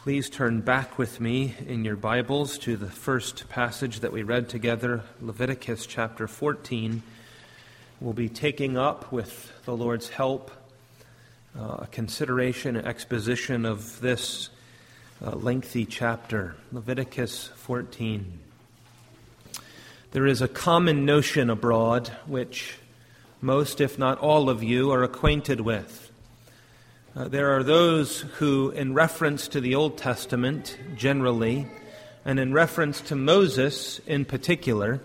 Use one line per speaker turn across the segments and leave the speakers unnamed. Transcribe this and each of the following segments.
Please turn back with me in your Bibles to the first passage that we read together, Leviticus chapter 14. We'll be taking up, with the Lord's help, a consideration and exposition of this lengthy chapter, Leviticus 14. There is a common notion abroad which most, if not all of you, are acquainted with. There are those who, in reference to the Old Testament generally, and in reference to Moses in particular,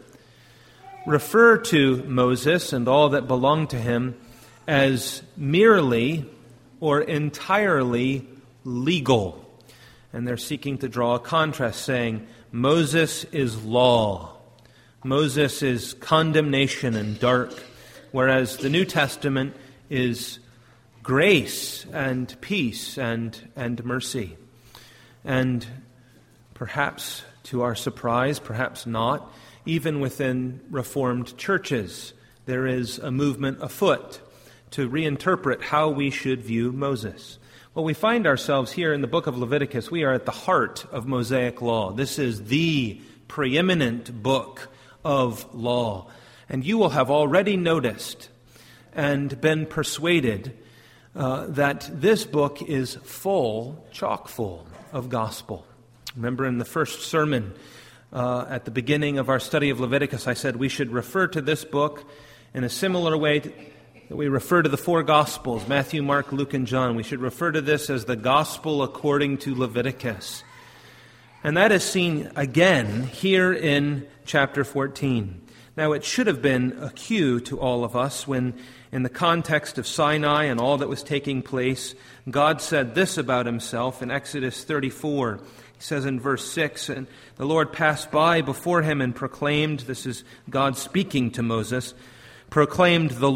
refer to Moses and all that belonged to him as merely or entirely legal. And they're seeking to draw a contrast, saying, Moses is law. Moses is condemnation and dark, whereas the New Testament is grace and peace and mercy. And perhaps to our surprise, perhaps not, even within Reformed churches, there is a movement afoot to reinterpret how we should view Moses. Well, we find ourselves here in the book of Leviticus. We are at the heart of Mosaic law. This is the preeminent book of law. And you will have already noticed and been persuaded that this book is full, chock full, of gospel. Remember in the first sermon at the beginning of our study of Leviticus, I said we should refer to this book in a similar way that we refer to the four Gospels, Matthew, Mark, Luke, and John. We should refer to this as the Gospel according to Leviticus. And that is seen again here in chapter 14. Now, it should have been a cue to all of us when, in the context of Sinai and all that was taking place, God said this about himself in Exodus 34. He says in verse 6, and the Lord passed by before him and proclaimed, this is God speaking to Moses, proclaimed, the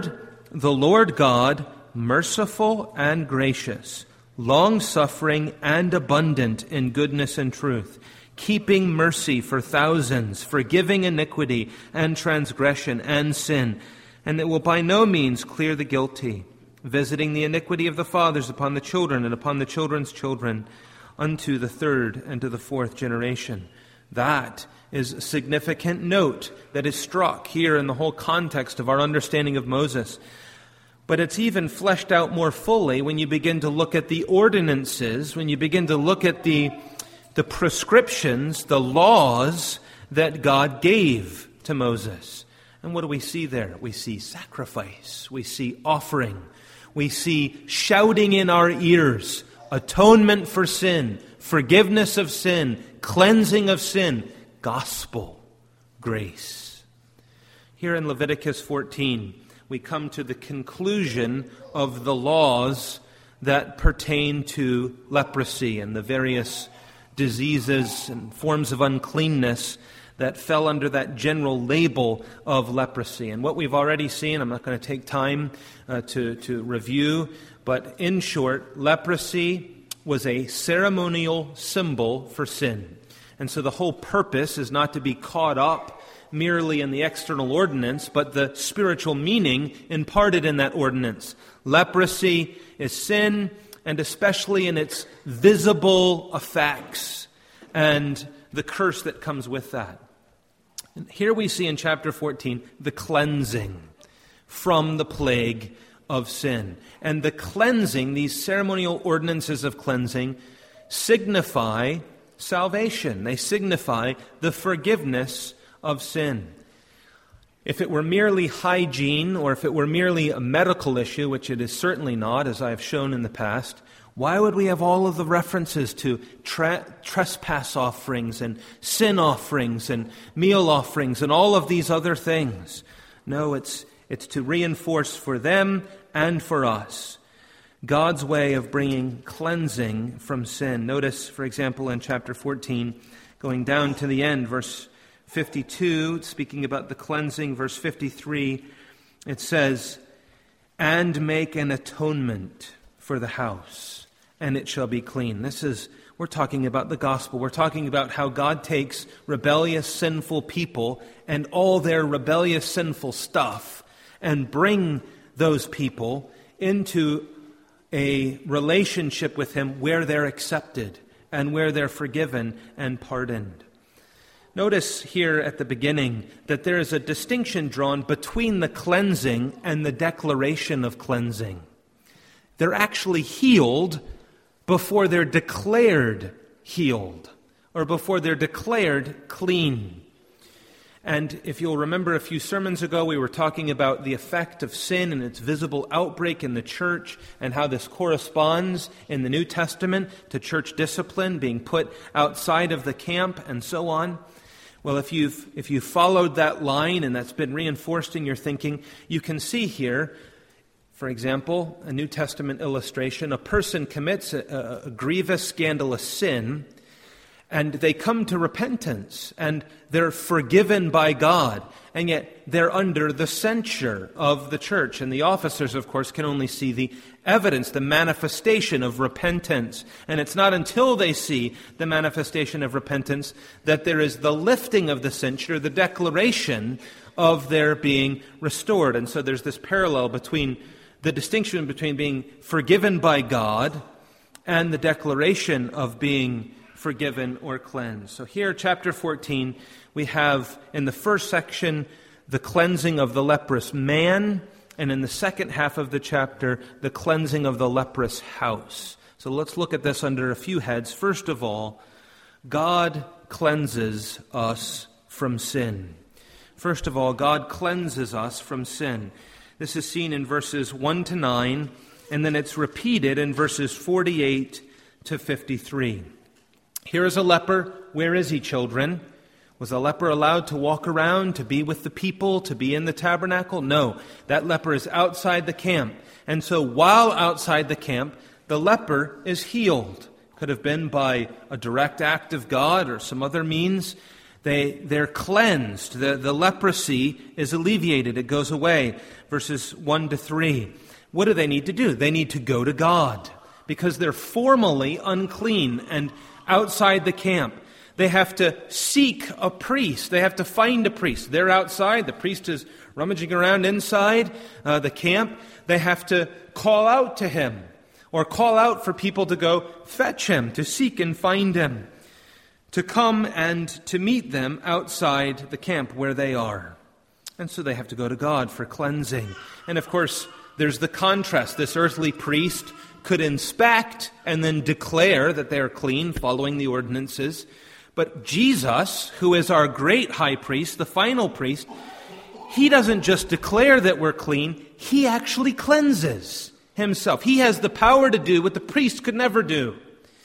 Lord God, merciful and gracious, long-suffering and abundant in goodness and truth, keeping mercy for thousands, forgiving iniquity and transgression and sin, and that will by no means clear the guilty, visiting the iniquity of the fathers upon the children and upon the children's children, unto the third and to the fourth generation. That is a significant note that is struck here in the whole context of our understanding of Moses. But it's even fleshed out more fully when you begin to look at the ordinances, when you begin to look at the prescriptions, the laws that God gave to Moses. And what do we see there? We see sacrifice. We see offering. We see shouting in our ears, atonement for sin, forgiveness of sin, cleansing of sin, gospel, grace. Here in Leviticus 14, we come to the conclusion of the laws that pertain to leprosy and the various diseases and forms of uncleanness that fell under that general label of leprosy. And what we've already seen, I'm not going to take time to review, but in short, leprosy was a ceremonial symbol for sin. And so the whole purpose is not to be caught up merely in the external ordinance, but the spiritual meaning imparted in that ordinance. Leprosy is sin, and especially in its visible effects and the curse that comes with that. And here we see in chapter 14 the cleansing from the plague of sin. And the cleansing, these ceremonial ordinances of cleansing, signify salvation. They signify the forgiveness of sin. If it were merely hygiene, or if it were merely a medical issue, which it is certainly not, as I have shown in the past, why would we have all of the references to trespass offerings and sin offerings and meal offerings and all of these other things? No, it's to reinforce for them and for us God's way of bringing cleansing from sin. Notice, for example, in chapter 14, going down to the end, verse 52, speaking about the cleansing, verse 53, it says, and make an atonement for the house, and it shall be clean. We're talking about the gospel. We're talking about how God takes rebellious, sinful people and all their rebellious, sinful stuff and bring those people into a relationship with Him where they're accepted and where they're forgiven and pardoned. Notice here at the beginning that there is a distinction drawn between the cleansing and the declaration of cleansing. They're actually healed before they're declared healed, or before they're declared clean. And if you'll remember a few sermons ago, we were talking about the effect of sin and its visible outbreak in the church and how this corresponds in the New Testament to church discipline being put outside of the camp and so on. Well, if you've followed that line and that's been reinforced in your thinking, you can see here, for example, a New Testament illustration. A person commits a grievous, scandalous sin, and they come to repentance, and they're forgiven by God, and yet they're under the censure of the church. And the officers, of course, can only see the evidence, the manifestation of repentance. And it's not until they see the manifestation of repentance that there is the lifting of the censure, the declaration of their being restored. And so there's this parallel between the distinction between being forgiven by God and the declaration of being forgiven or cleansed. So here, chapter 14, we have in the first section the cleansing of the leprous man, and in the second half of the chapter, the cleansing of the leprous house. So let's look at this under a few heads. First of all, God cleanses us from sin. First of all, God cleanses us from sin. This is seen in verses 1 to 9, and then it's repeated in verses 48 to 53. Here is a leper. Where is he, children? Was a leper allowed to walk around, to be with the people, to be in the tabernacle? No, that leper is outside the camp. And so while outside the camp, the leper is healed. Could have been by a direct act of God or some other means. They're cleansed. The leprosy is alleviated. It goes away. Verses 1 to 3. What do they need to do? They need to go to God because they're formally unclean and outside the camp. They have to seek a priest. They have to find a priest. They're outside. The priest is rummaging around inside the camp. They have to call out to him or call out for people to go fetch him, to seek and find him, to come and to meet them outside the camp where they are. And so they have to go to God for cleansing. And of course, there's the contrast. This earthly priest could inspect and then declare that they are clean following the ordinances. But Jesus, who is our great high priest, the final priest, he doesn't just declare that we're clean, he actually cleanses himself. He has the power to do what the priest could never do.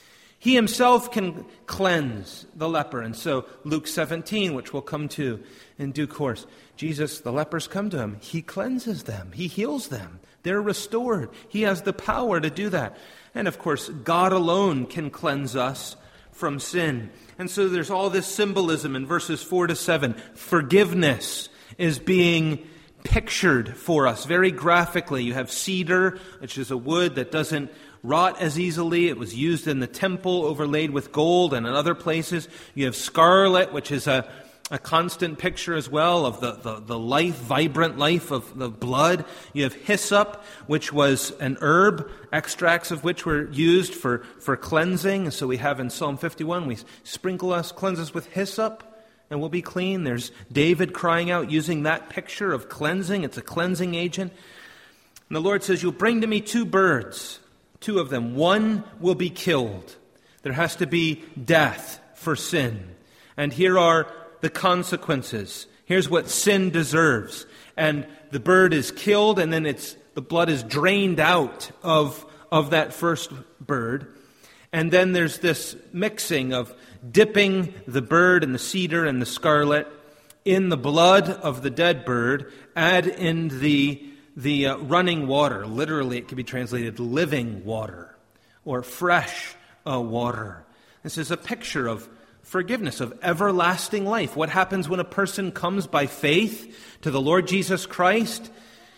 He himself can cleanse the leper. And so Luke 17, which we'll come to in due course, Jesus, the lepers come to him. He cleanses them. He heals them. They're restored. He has the power to do that. And of course, God alone can cleanse us from sin. And so there's all this symbolism in verses 4 to 7. Forgiveness is being pictured for us very graphically. You have cedar, which is a wood that doesn't rot as easily. It was used in the temple, overlaid with gold, and in other places. You have scarlet, which is a constant picture as well of the life, vibrant life of the blood. You have hyssop, which was an herb, extracts of which were used for cleansing. So we have in Psalm 51, we sprinkle us, cleanse us with hyssop, and we'll be clean. There's David crying out using that picture of cleansing. It's a cleansing agent. And the Lord says, you'll bring to me 2 birds, 2 of them. One will be killed. There has to be death for sin. And here are the consequences. Here's what sin deserves. And the bird is killed, and then the blood is drained out of that first bird. And then there's this mixing of dipping the bird and the cedar and the scarlet in the blood of the dead bird, add in the running water. Literally, it can be translated living water or fresh water. This is a picture of forgiveness, of everlasting life. What happens when a person comes by faith to the Lord Jesus Christ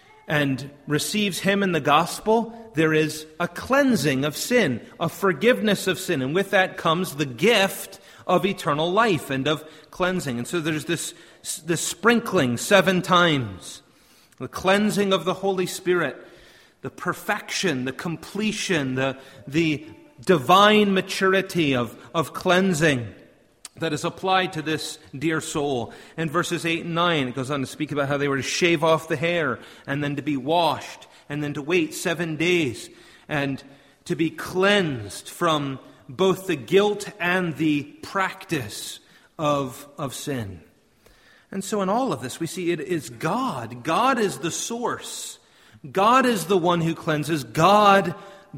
and receives him in the gospel? There is a cleansing of sin, a forgiveness of sin, and with that comes the gift of eternal life and of cleansing. And so there's this sprinkling 7 times, the cleansing of the Holy Spirit, the perfection, the completion, the divine maturity of cleansing that is applied to this dear soul. In verses 8 and 9, it goes on to speak about how they were to shave off the hair and then to be washed and then to wait 7 days and to be cleansed from both the guilt and the practice of sin. And so in all of this, we see it is God. God is the source. God is the one who cleanses. God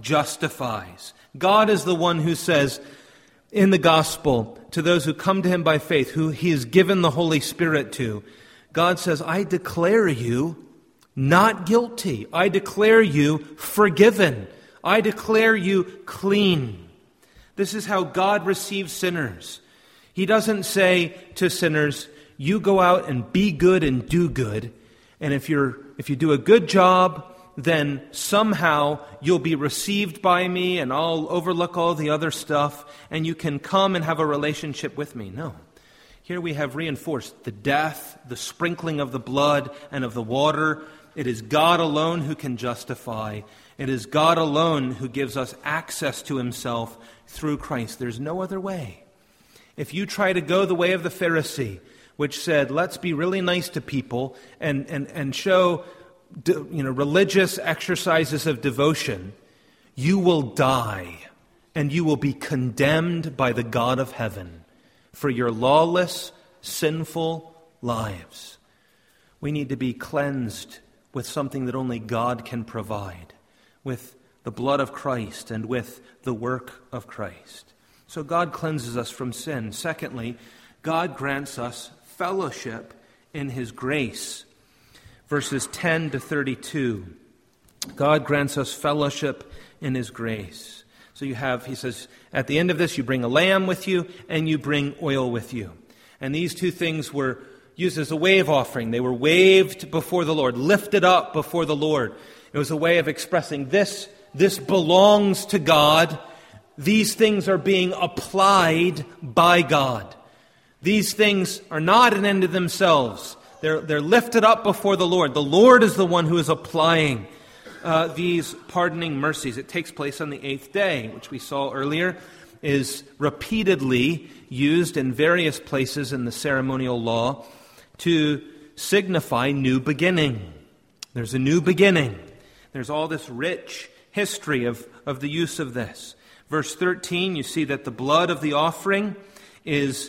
justifies. God is the one who says in the gospel to those who come to him by faith, who he has given the Holy Spirit to, God says, I declare you not guilty. I declare you forgiven. I declare you clean. This is how God receives sinners. He doesn't say to sinners, you go out and be good and do good, and if you do a good job, then somehow you'll be received by me and I'll overlook all the other stuff and you can come and have a relationship with me. No. Here we have reinforced the death, the sprinkling of the blood and of the water. It is God alone who can justify. It is God alone who gives us access to himself through Christ. There's no other way. If you try to go the way of the Pharisee, which said, let's be really nice to people and show religious exercises of devotion, you will die and you will be condemned by the God of heaven for your lawless, sinful lives. We need to be cleansed with something that only God can provide, with the blood of Christ and with the work of Christ. So God cleanses us from sin. Secondly, God grants us fellowship in his grace. Verses 10 to 32. God grants us fellowship in his grace. So you have, he says, at the end of this, you bring a lamb with you and you bring oil with you. And these two things were used as a wave offering. They were waved before the Lord, lifted up before the Lord. It was a way of expressing this belongs to God. These things are being applied by God. These things are not an end in themselves. They're lifted up before the Lord. The Lord is the one who is applying these pardoning mercies. It takes place on the 8th day, which we saw earlier, is repeatedly used in various places in the ceremonial law to signify new beginning. There's a new beginning. There's all this rich history of the use of this. Verse 13, you see that the blood of the offering is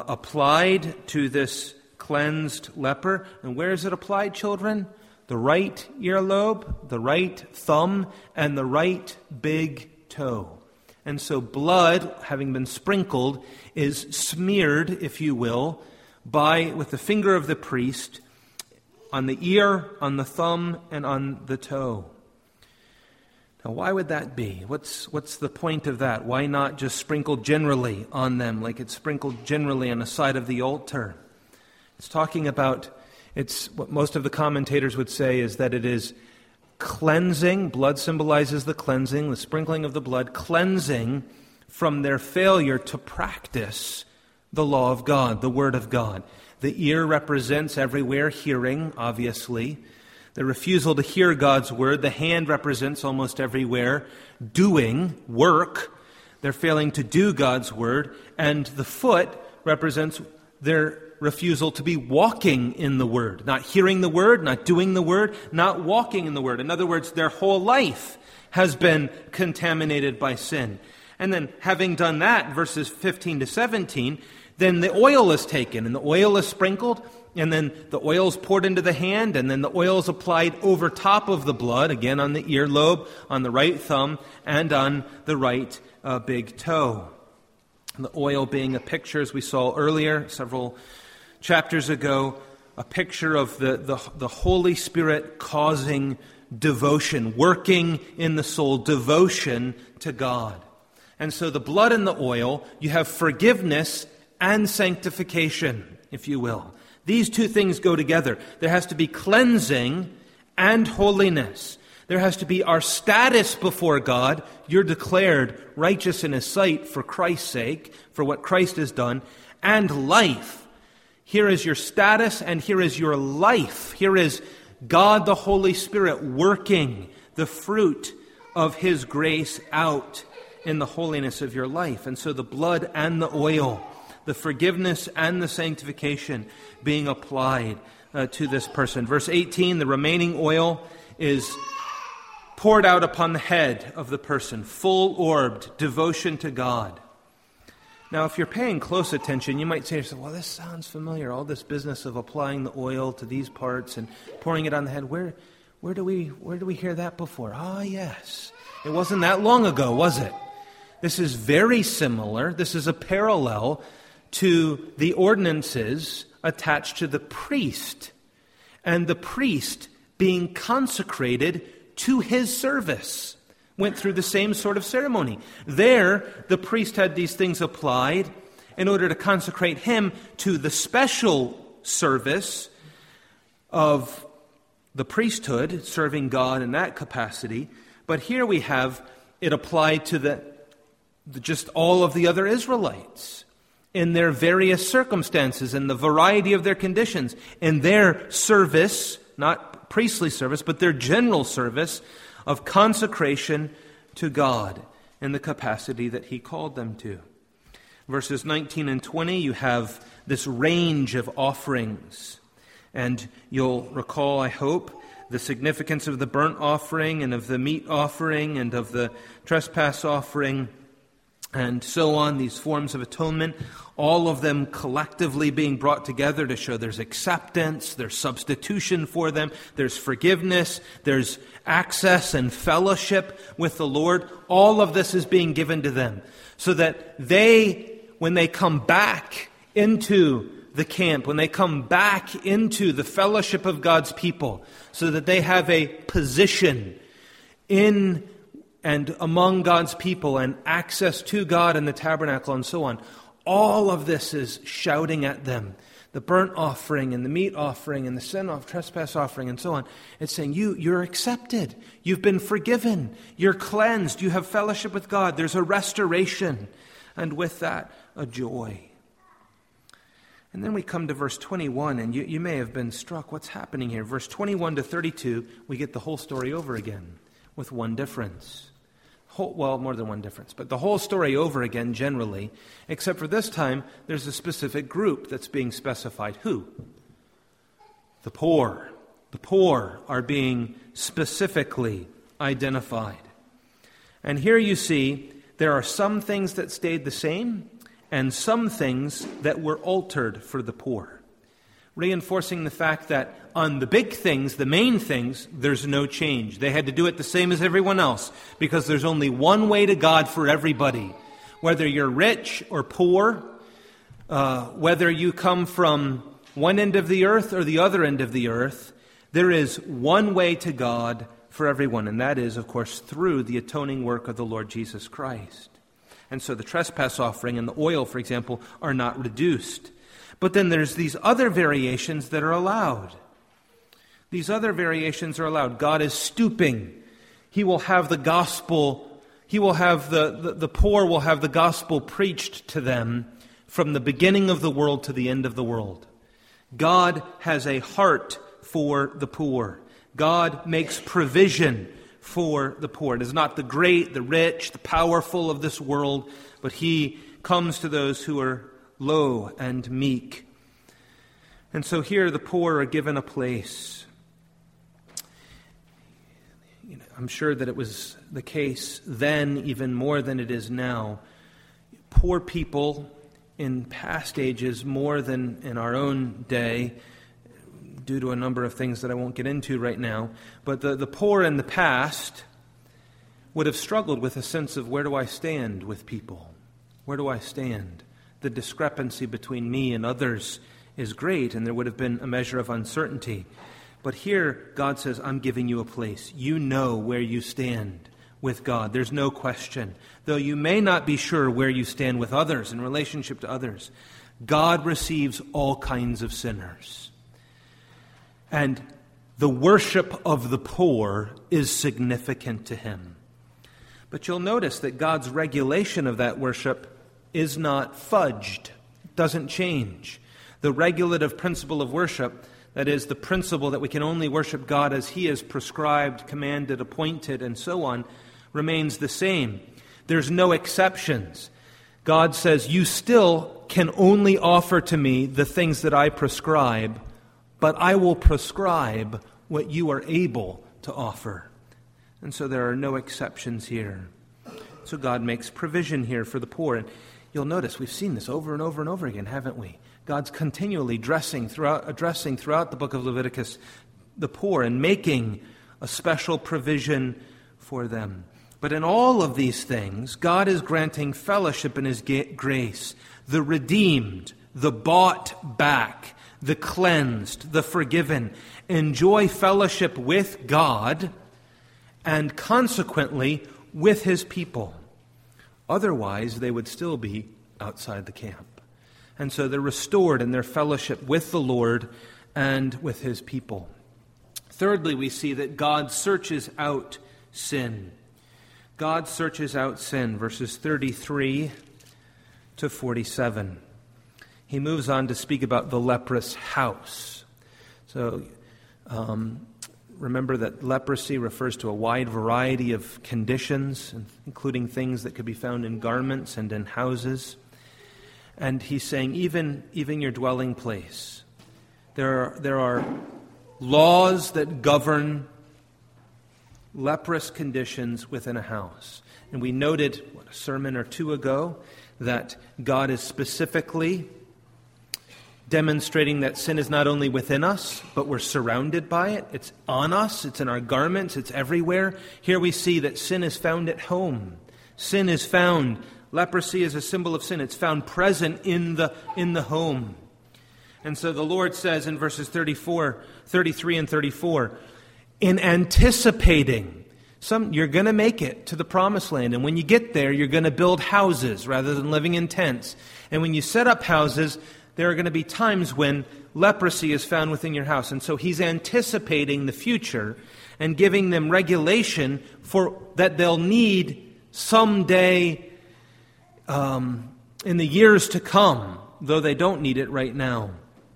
applied to this cleansed leper. And where is it applied, children? The right earlobe, the right thumb, and the right big toe. And so blood, having been sprinkled, is smeared, if you will, with the finger of the priest on the ear, on the thumb, and on the toe. Now, why would that be? What's the point of that? Why not just sprinkle generally on them like it's sprinkled generally on the side of the altar? It's talking about, what most of the commentators would say is that it is cleansing. Blood symbolizes the cleansing, the sprinkling of the blood, cleansing from their failure to practice the law of God, the Word of God. The ear represents everywhere hearing, obviously. The refusal to hear God's Word. The hand represents almost everywhere doing, work. They're failing to do God's Word. And the foot represents their refusal to be walking in the Word. Not hearing the Word, not doing the Word, not walking in the Word. In other words, their whole life has been contaminated by sin. And then having done that, verses 15 to 17, then the oil is taken and the oil is sprinkled, and then the oil is poured into the hand, and then the oil is applied over top of the blood, again on the earlobe, on the right thumb, and on the right big toe. The oil being a picture, as we saw earlier, several chapters ago, a picture of the Holy Spirit causing devotion, working in the soul, devotion to God. And so the blood and the oil, you have forgiveness and sanctification, if you will. These two things go together. There has to be cleansing and holiness. There has to be our status before God. You're declared righteous in His sight for Christ's sake, for what Christ has done, and life. Here is your status and here is your life. Here is God the Holy Spirit working the fruit of His grace out in the holiness of your life. And so the blood and the oil, the forgiveness and the sanctification being applied to this person. Verse 18, the remaining oil is poured out upon the head of the person, full-orbed devotion to God. Now, if you're paying close attention, you might say to yourself, well, this sounds familiar, all this business of applying the oil to these parts and pouring it on the head. Where do we hear that before? Ah, yes. It wasn't that long ago, was it? This is very similar. This is a parallel to the ordinances attached to the priest, and the priest being consecrated to his service went through the same sort of ceremony. There, the priest had these things applied in order to consecrate him to the special service of the priesthood, serving God in that capacity. But here we have it applied to just all of the other Israelites in their various circumstances and the variety of their conditions, in their service, not priestly service, but their general service of consecration to God in the capacity that He called them to. Verses 19 and 20, you have this range of offerings. And you'll recall, I hope, the significance of the burnt offering and of the meat offering and of the trespass offering and so on, these forms of atonement, all of them collectively being brought together to show there's acceptance, there's substitution for them, there's forgiveness, there's access and fellowship with the Lord. All of this is being given to them so that they, when they come back into the camp, when they come back into the fellowship of God's people, so that they have a position in and among God's people and access to God in the tabernacle and so on. All of this is shouting at them. The burnt offering and the meat offering and the sin of trespass offering and so on. It's saying you're accepted. You've been forgiven. You're cleansed. You have fellowship with God. There's a restoration. And with that, a joy. And then we come to verse 21, and you may have been struck. What's happening here? Verse 21 to 32, we get the whole story over again with one difference. Well, more than one difference, but the whole story over again generally, except for this time, there's a specific group that's being specified. Who? The poor. The poor are being specifically identified. And here you see there are some things that stayed the same and some things that were altered for the poor, reinforcing the fact that on the big things, the main things, there's no change. They had to do it the same as everyone else because there's only one way to God for everybody. Whether you're rich or poor, whether you come from one end of the earth or the other end of the earth, there is one way to God for everyone, and that is, of course, through the atoning work of the Lord Jesus Christ. And so the trespass offering and the oil, for example, are not reduced. But then there's these other variations that are allowed. These other variations are allowed. God is stooping. He will have the gospel, He will have the poor will have the gospel preached to them from the beginning of the world to the end of the world. God has a heart for the poor. God makes provision for the poor. It is not the great, the rich, the powerful of this world, but He comes to those who are low and meek. And so here the poor are given a place. I'm sure that it was the case then even more than it is now. Poor people in past ages more than in our own day, due to a number of things that I won't get into right now, but the poor in the past would have struggled with a sense of where do I stand with people? Where do I stand? The discrepancy between me and others is great, and there would have been a measure of uncertainty. But here, God says, I'm giving you a place. You know where you stand with God. There's no question. Though you may not be sure where you stand with others in relationship to others, God receives all kinds of sinners. And the worship of the poor is significant to Him. But you'll notice that God's regulation of that worship is not fudged. It doesn't change. The regulative principle of worship, that is, the principle that we can only worship God as He has prescribed, commanded, appointed, and so on, remains the same. There's no exceptions. God says, you still can only offer to me the things that I prescribe, but I will prescribe what you are able to offer. And so there are no exceptions here. So God makes provision here for the poor. And you'll notice we've seen this over and over and over again, haven't we? God's continually addressing throughout the book of Leviticus the poor and making a special provision for them. But in all of these things, God is granting fellowship in His grace. The redeemed, the bought back, the cleansed, the forgiven enjoy fellowship with God and consequently with His people. Otherwise, they would still be outside the camp. And so they're restored in their fellowship with the Lord and with His people. Thirdly, we see that God searches out sin. God searches out sin, verses 33 to 47. He moves on to speak about the leprous house. So, remember that leprosy refers to a wide variety of conditions, including things that could be found in garments and in houses. And he's saying, even your dwelling place. There are laws that govern leprous conditions within a house. And we noted a sermon or two ago that God is specifically demonstrating that sin is not only within us, but we're surrounded by it. It's on us, it's in our garments, it's everywhere. Here we see that sin is found at home. Sin is found. Leprosy is a symbol of sin. It's found present in the home. And so the Lord says in verses 33 and 34, in anticipating, you're going to make it to the promised land. And when you get there, you're going to build houses rather than living in tents. And when you set up houses, there are going to be times when leprosy is found within your house. And so he's anticipating the future and giving them regulation for that they'll need someday in the years to come, though they don't need it right now.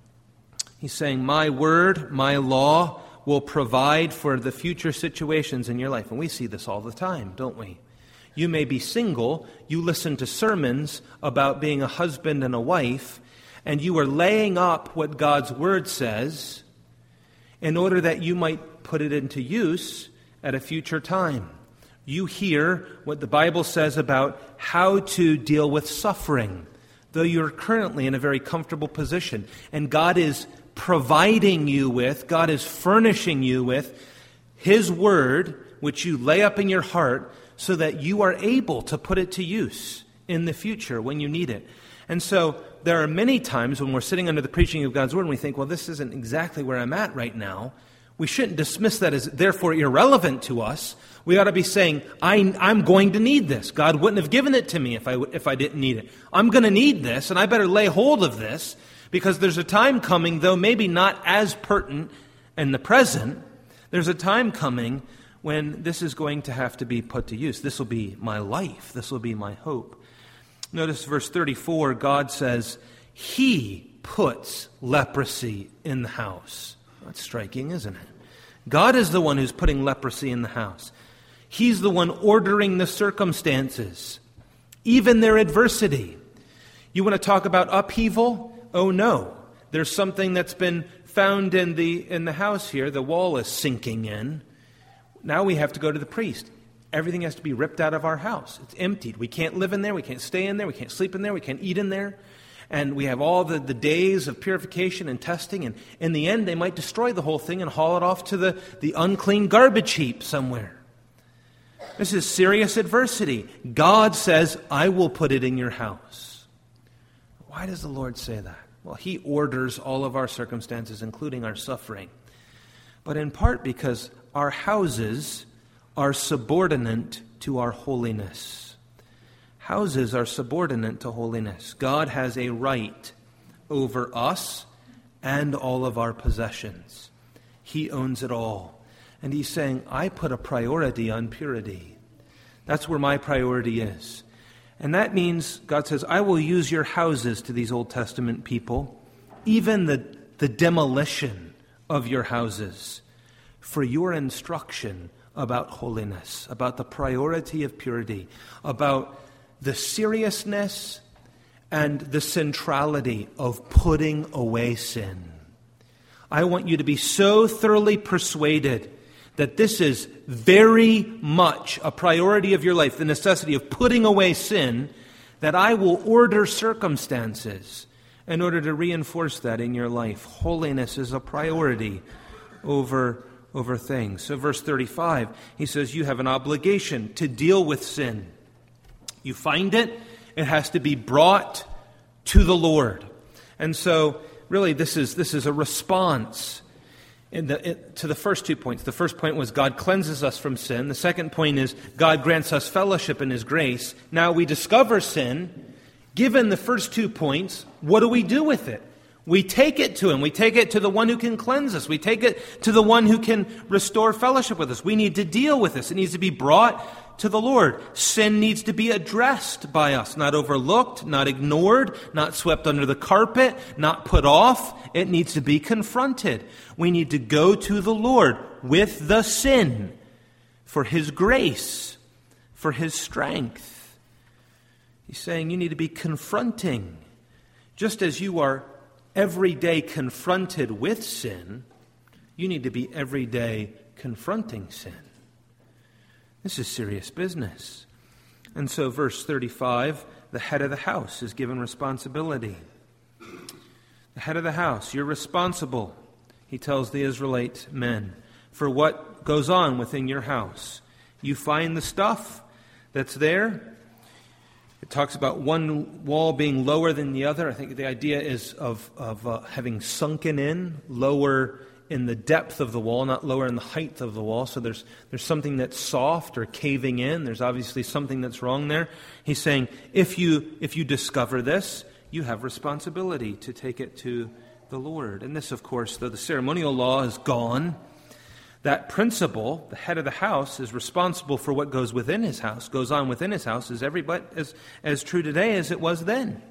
He's saying, my word, my law will provide for the future situations in your life. And we see this all the time, don't we? You may be single, you listen to sermons about being a husband and a wife, and you are laying up what God's word says in order that you might put it into use at a future time. You hear what the Bible says about how to deal with suffering, though you're currently in a very comfortable position. And God is providing you with, God is furnishing you with His word, which you lay up in your heart, so that you are able to put it to use in the future when you need it. And so there are many times when we're sitting under the preaching of God's word and we think, well, this isn't exactly where I'm at right now. We shouldn't dismiss that as therefore irrelevant to us. We ought to be saying, I'm going to need this. God wouldn't have given it to me if I didn't need it. I'm going to need this, and I better lay hold of this, because there's a time coming, though maybe not as pertinent in the present, there's a time coming when this is going to have to be put to use. This will be my life. This will be my hope. Notice verse 34, God says, He puts leprosy in the house. That's striking, isn't it? God is the one who's putting leprosy in the house. He's the one ordering the circumstances, even their adversity. You want to talk about upheaval? Oh no, there's something that's been found in the house here. The wall is sinking in. Now we have to go to the priest. Everything has to be ripped out of our house. It's emptied. We can't live in there. We can't stay in there. We can't sleep in there. We can't eat in there. And we have all the days of purification and testing. And in the end, they might destroy the whole thing and haul it off to the unclean garbage heap somewhere. This is serious adversity. God says, I will put it in your house. Why does the Lord say that? Well, He orders all of our circumstances, including our suffering. But in part because our houses are subordinate to our holiness. Houses are subordinate to holiness. God has a right over us and all of our possessions. He owns it all. And He's saying, I put a priority on purity. That's where my priority is. And that means, God says, I will use your houses to these Old Testament people, even the demolition of your houses, for your instruction about holiness, about the priority of purity, about the seriousness and the centrality of putting away sin. I want you to be so thoroughly persuaded that this is very much a priority of your life, the necessity of putting away sin, that I will order circumstances in order to reinforce that in your life. Holiness is a priority over things. So verse 35, he says you have an obligation to deal with sin. You find it, it has to be brought to the Lord. And so really this is a response to the first 2 points. The first point was God cleanses us from sin. The second point is God grants us fellowship in His grace. Now we discover sin. Given the first 2 points, what do we do with it? We take it to Him. We take it to the one who can cleanse us. We take it to the one who can restore fellowship with us. We need to deal with this. It needs to be brought to the Lord. Sin needs to be addressed by us, not overlooked, not ignored, not swept under the carpet, not put off. It needs to be confronted. We need to go to the Lord with the sin for His grace, for His strength. He's saying you need to be confronting. Just as you are every day confronted with sin, you need to be every day confronting sin. This is serious business. And so verse 35, the head of the house is given responsibility. The head of the house, you're responsible, he tells the Israelite men, for what goes on within your house. You find the stuff that's there. It talks about one wall being lower than the other. I think the idea is of having sunken in, lower in the depth of the wall, not lower in the height of the wall. So there's something that's soft or caving in. There's obviously something that's wrong there. He's saying, if you discover this, you have responsibility to take it to the Lord. And this, of course, though the ceremonial law is gone, that principle, the head of the house, is responsible for what goes within his house, goes on within his house, is as true today as it was then.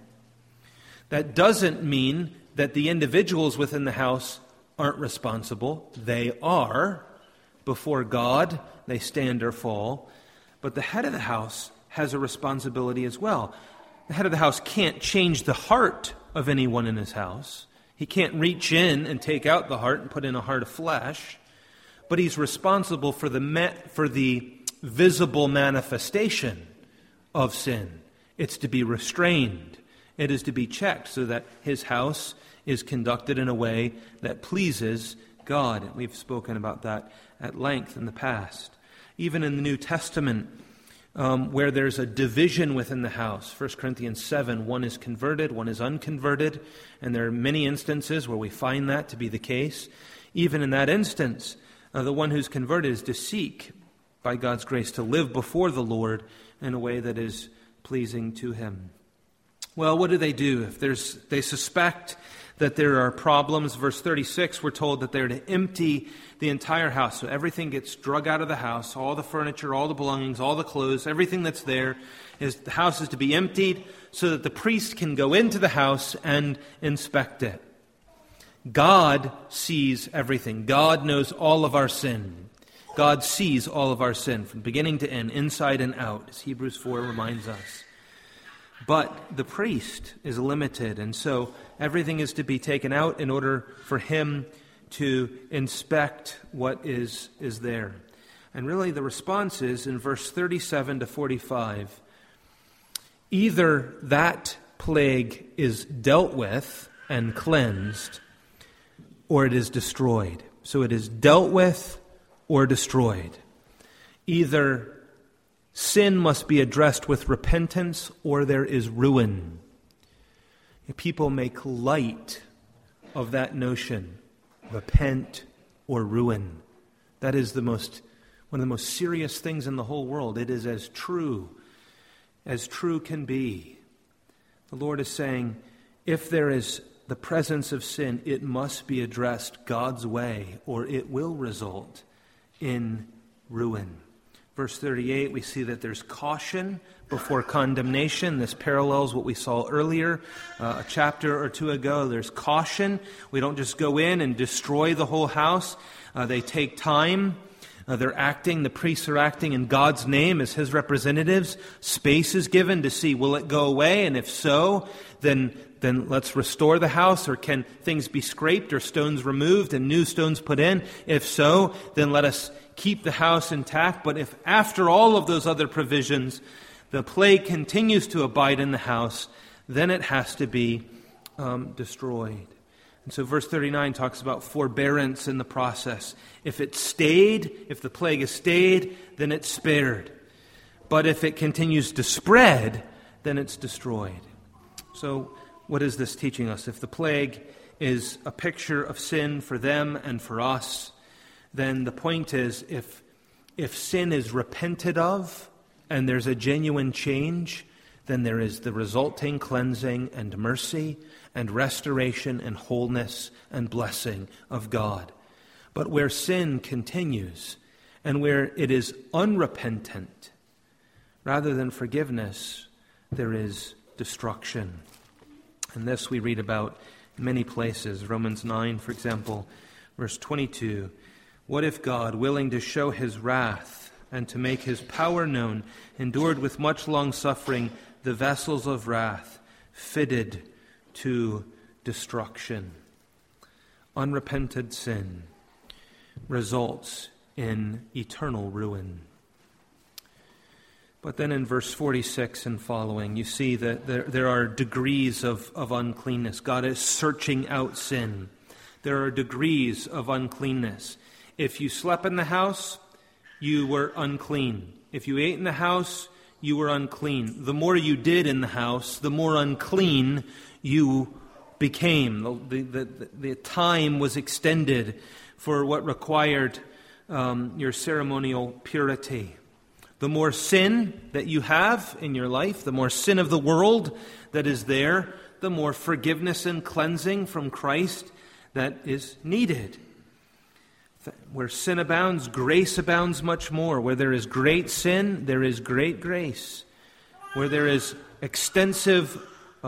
That doesn't mean that the individuals within the house aren't responsible. They are. Before God, they stand or fall. But the head of the house has a responsibility as well. The head of the house can't change the heart of anyone in his house. He can't reach in and take out the heart and put in a heart of flesh. But he's responsible for the visible manifestation of sin. It's to be restrained. It is to be checked so that his house is conducted in a way that pleases God. We've spoken about that at length in the past. Even in the New Testament, where there's a division within the house, 1 Corinthians 7, one is converted, one is unconverted, and there are many instances where we find that to be the case. Even in that instance, the one who's converted is to seek, by God's grace, to live before the Lord in a way that is pleasing to Him. Well, what do? If they suspect that there are problems, verse 36, we're told that they're to empty the entire house. So everything gets drug out of the house, all the furniture, all the belongings, all the clothes, everything that's there, the house is to be emptied so that the priest can go into the house and inspect it. God sees everything. God knows all of our sin. God sees all of our sin from beginning to end, inside and out, as Hebrews 4 reminds us. But the priest is limited, and so everything is to be taken out in order for him to inspect what is there. And really the response is in verse 37 to 45, either that plague is dealt with and cleansed, or it is destroyed. So it is dealt with or destroyed. Either sin must be addressed with repentance, or there is ruin. People make light of that notion, repent or ruin. That is one of the most serious things in the whole world. It is as true can be. The Lord is saying, if there is the presence of sin, it must be addressed God's way, or it will result in ruin. Verse 38, we see that there's caution before condemnation. This parallels what we saw earlier, a chapter or two ago. There's caution. We don't just go in and destroy the whole house. They take time. They're acting, the priests are acting in God's name as his representatives. Space is given to see, will it go away? And if so, then let's restore the house. Or can things be scraped or stones removed and new stones put in? If so, then let us keep the house intact. But if after all of those other provisions, the plague continues to abide in the house, then it has to be destroyed. And so verse 39 talks about forbearance in the process. If the plague has stayed, then it's spared. But if it continues to spread, then it's destroyed. So what is this teaching us? If the plague is a picture of sin for them and for us, then the point is, if sin is repented of and there's a genuine change, then there is the resulting cleansing and mercy and restoration and wholeness and blessing of God. But where sin continues and where it is unrepentant, rather than forgiveness, there is destruction. And this we read about in many places. Romans 9, for example, verse 22. What if God, willing to show his wrath and to make his power known, endured with much long suffering the vessels of wrath fitted to destruction? Unrepented sin results in eternal ruin. But then in verse 46 and following, you see that there are degrees of uncleanness. God is searching out sin. There are degrees of uncleanness. If you slept in the house, you were unclean. If you ate in the house, you were unclean. The more you did in the house, the more unclean you became. The time was extended for what required your ceremonial purity. The more sin that you have in your life, the more sin of the world that is there, the more forgiveness and cleansing from Christ that is needed. Where sin abounds, grace abounds much more. Where there is great sin, there is great grace. Where there is extensive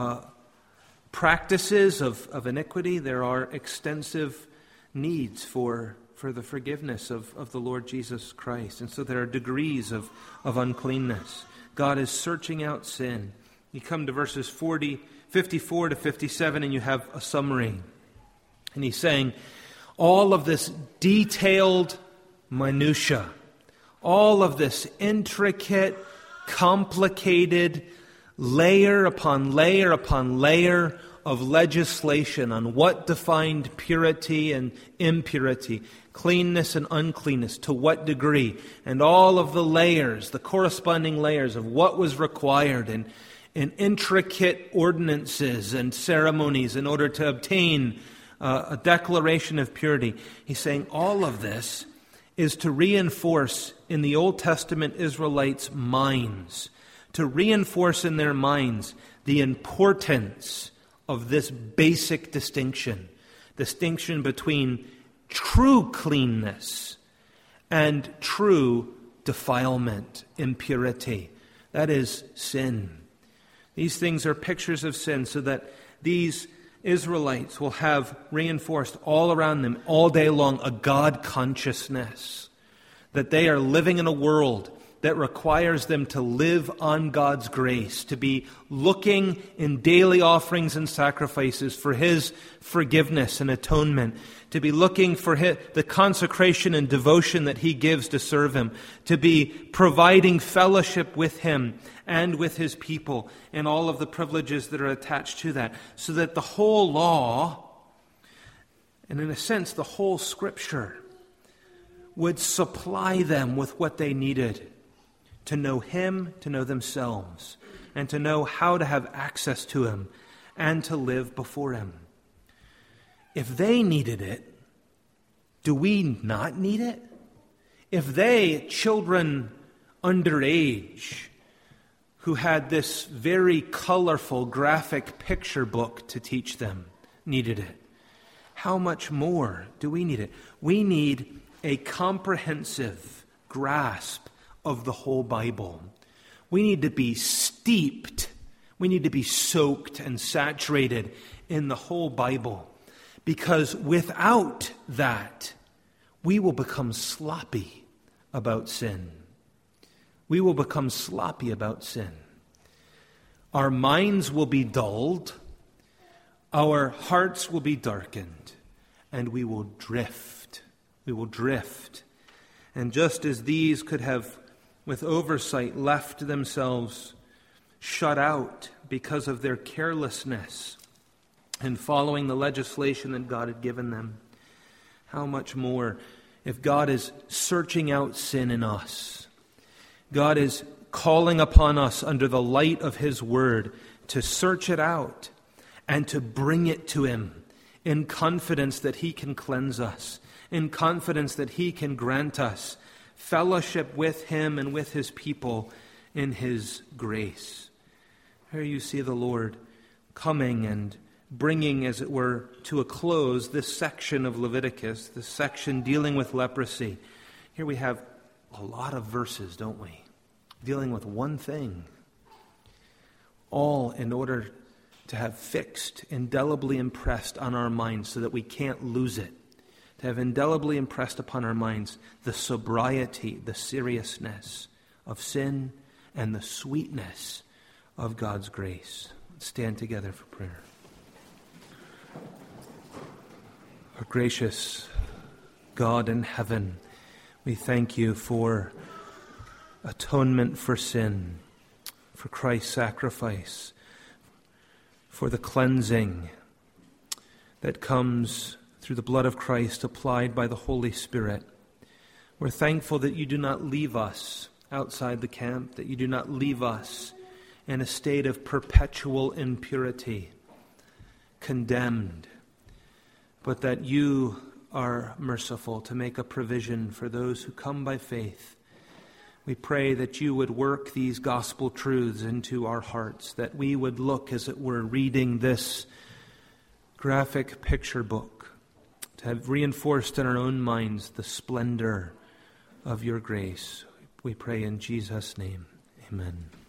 practices of iniquity, there are extensive needs for the forgiveness of the Lord Jesus Christ. And so there are degrees of uncleanness. God is searching out sin. You come to verses 54 to 57 and you have a summary. And he's saying, all of this detailed minutia, all of this intricate, complicated layer upon layer upon layer of legislation on what defined purity and impurity, cleanness and uncleanness, to what degree, and all of the layers, the corresponding layers of what was required in intricate ordinances and ceremonies in order to obtain a declaration of purity. He's saying all of this is to reinforce in the Old Testament Israelites' minds, to reinforce in their minds the importance of this basic distinction between true cleanness and true defilement, impurity. That is sin. These things are pictures of sin, so that these Israelites will have reinforced all around them all day long a God consciousness, that they are living in a world that requires them to live on God's grace, to be looking in daily offerings and sacrifices for His forgiveness and atonement, to be looking for the consecration and devotion that He gives to serve Him, to be providing fellowship with Him and with His people, and all of the privileges that are attached to that, so that the whole law, and in a sense the whole Scripture, would supply them with what they needed to know Him, to know themselves, and to know how to have access to Him and to live before Him. If they needed it, do we not need it? If they, children underage, who had this very colorful graphic picture book to teach them, needed it, how much more do we need it? We need a comprehensive grasp of the whole Bible. We need to be steeped. We need to be soaked and saturated in the whole Bible. Because without that, we will become sloppy. about sin. We will become sloppy about sin. Our minds will be dulled. Our hearts will be darkened. And we will drift. We will drift. And just as these could have, with oversight, left themselves shut out because of their carelessness in following the legislation that God had given them, how much more if God is searching out sin in us? God is calling upon us under the light of His Word to search it out and to bring it to Him in confidence that He can cleanse us, in confidence that He can grant us fellowship with Him and with His people in His grace. Here you see the Lord coming and bringing, as it were, to a close this section of Leviticus, this section dealing with leprosy. Here we have a lot of verses, don't we? Dealing with one thing. All in order to have fixed, indelibly impressed on our minds so that we can't lose it. To have indelibly impressed upon our minds the sobriety, the seriousness of sin, and the sweetness of God's grace. Let's stand together for prayer. Our gracious God in heaven, we thank you for atonement for sin, for Christ's sacrifice, for the cleansing that comes through the blood of Christ applied by the Holy Spirit. We're thankful that you do not leave us outside the camp, that you do not leave us in a state of perpetual impurity, condemned, but that you are merciful to make a provision for those who come by faith. We pray that you would work these gospel truths into our hearts, that we would look, as it were, reading this graphic picture book, to have reinforced in our own minds the splendor of your grace. We pray in Jesus' name. Amen.